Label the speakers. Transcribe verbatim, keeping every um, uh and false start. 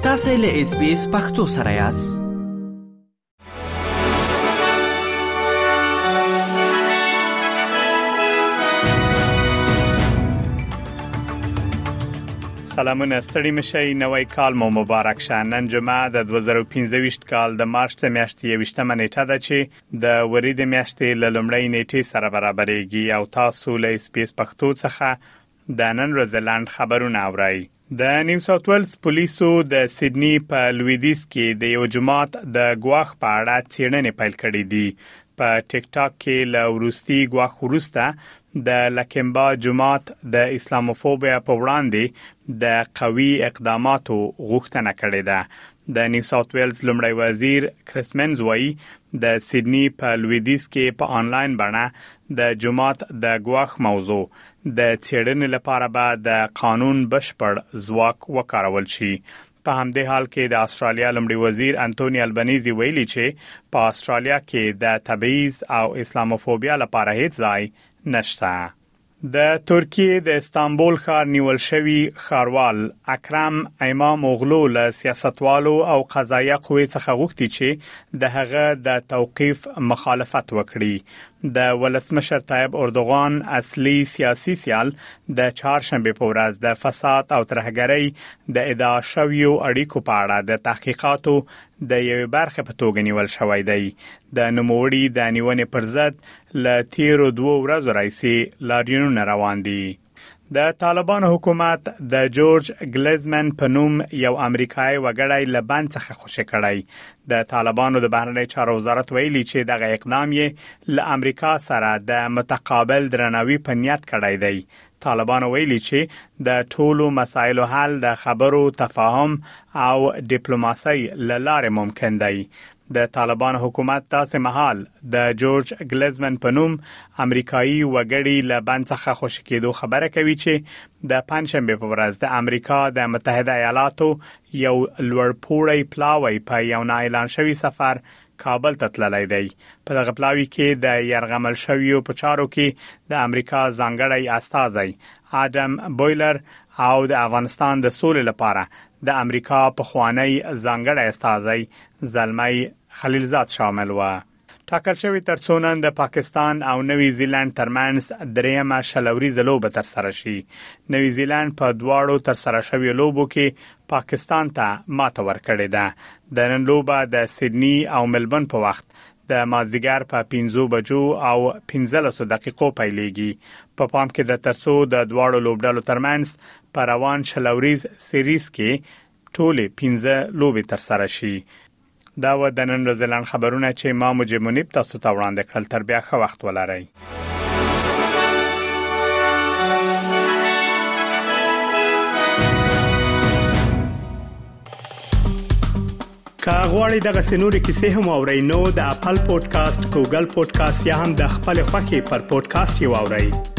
Speaker 1: تاسو له اس بي اس پختو سره یاست.
Speaker 2: سلامونه ستړي مشي نوې کال مو مبارک شه. نن جمعه د دوه زره پنځه کال د مارچ د میاشتې یوشتمه نیټه ده چې د ورید میاشتې ل لومړۍ نیټې سره برابرېږي او تاسو له اس بي اس پختو څخه د نن ورځلاند خبرونه اورئ. د نیو ساوث ویلز پولیسو د سیدنی په لویدیس کې د یو جماعت د ګواښ په اړه څېړنې پیل کړې دي. په ټیک ټاک کې له وروستي ګواښ وروسته د لکمبا جماعت د اسلاموفوبیا په وړاندې د قوي اقداماتو غوښتنه کړې ده. د نیو ساوث ویلز لومړی وزیر کریس منز وايي د سیدنی په لویدیس کې په آنلاین بڼه د جماعت د ګواښ موضوع د څېړنې لپاره به د قانون بشپړ ځواک وکارول شي. په همدې حال کې د استرالیا لومړي وزیر انټونی البنيزي ویلي چې په استرالیا کې د تبعیض او اسلاموفوبیا لپاره هیڅ ځای نشته. د ترکیه د استانبول ښار نیول شوی ښاروال اکرم امام اوغلو له سیاستوالو او قضایه قوې څخه غوښتي چې د هغه د توقیف مخالفت وکړي. د ولسمشر طیب اردوغان اصلي سیاسي سیال د چهارشنبه په ورځ د فساد او ترهګرۍ د ادعا شویو اړیکو په اړه د تحقیقاتو د یوې برخې په توګه نیول شوی دی. د نوموړي د نیونې پر ضد له تیرو دوه ورځو راهیسې لاریونونه روان دي. د طالبانو حکومت د جورج ګلیزمن په نوم یو امریکایي وګړی له بند څخه خوشی کړی. د طالبانو د بهرنی چارو وزارت ویلي چې دغه اقدام یې له امریکا سره د متقابل درناوي په نیت کړی دی. طالبانو ویلي چې د ټولو مسایلو حل د خبرو، تفاهم او ډیپلوماسۍ له لارې ممکن دی. د طالبانو حکومت تاسې مهال د جورج ګلیزمن په نوم امریکایي وګړي له بند څخه خوشی کېدو خبره کوي چې د پنځشنبه په ورځ د امریکا د متحده ایالاتو یو لوړپوړی پلاوی په یو نه اعلان شوی سفر کابل ته تللی دی. په دغه پلاوی کې د يرغمل شویو په چارو کې د امریکا ځانګړی استازی آدم بویلر او د افغانستان د سولې لپاره د امریکا په خوانی ځانګړی استازی زلمی خلیلزاد شامل و. ټاکل شوی ترڅو نن د پاکستان او نوی زیلند ترمنځ دریمه شلوريزه لوبه تر سره شي. نوی زیلند په دواړو تر سره شوی لوبو کې پاکستان ته ماته ورکړې ده. د نن لوبه د سیدنی او ملبورن په وخت د مازدیګر په پنځو بجو او پنځلس دقیقو پیلېږي. په پا پام کې د ترڅو د دواړو لوبډلو ترمنځ په روان شلوریز سیریز کې ټولې پنځه لوبې تر سره شي. دا و د نن ورځې خبرونه چې ما مجمنیب تاسو ته وړاندې کړل. تر بیا ښه وخت ولرئ. که غواړئ دغه سنوري کیسې هم اورئ نو د خپل پودکاسټ، ګوګل پودکاسټ یا هم د خپل خوښي پر پودکاسټ یو اورئ.